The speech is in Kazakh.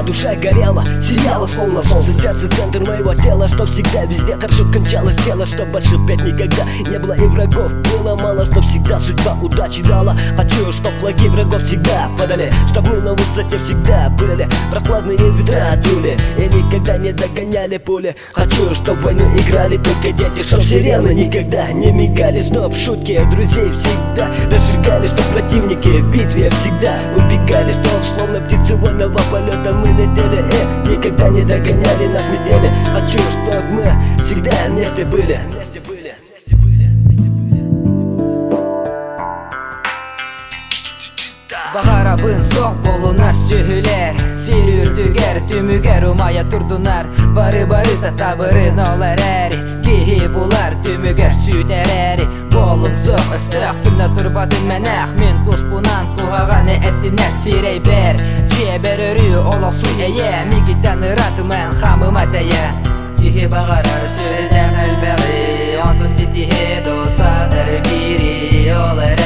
душа горела, сияла словно солнце. Сердце центр моего тела, что всегда везде хорошо кончалось дело. Чтоб ошибок никогда не было и врагов было мало, чтоб всегда судьба удачи дала. Хочу, чтоб флаги врагов всегда падали, чтоб мы на высоте всегда были. Прохладные ветра дули и никогда не догоняли пули. Хочу, чтоб войну играли только дети, чтоб сирены никогда не мигали, чтоб шутки друзей всегда разжигали, чтоб противники в битве всегда убегали, чтоб словно птицы вольного полета мы летели и никогда не догоняли нас медели. Хочу, чтоб мы всегда вместе были. Bağarabın soq bolunar söhülər Sirürdügər, tümügər umaya turdunar Barı tatabırın olar əri Gehi bular, tümügər südər əri Bolun soq, ıstıraq kimdə turbadın mənəq Min qus bunan kuhağanı etdinər sirey bər Cəbər örü olaq su əyə Migitən ıratı mən xamım atəyə Gehi bağarar sürüdən əlbəği Ondun sitihi dosadır biri olar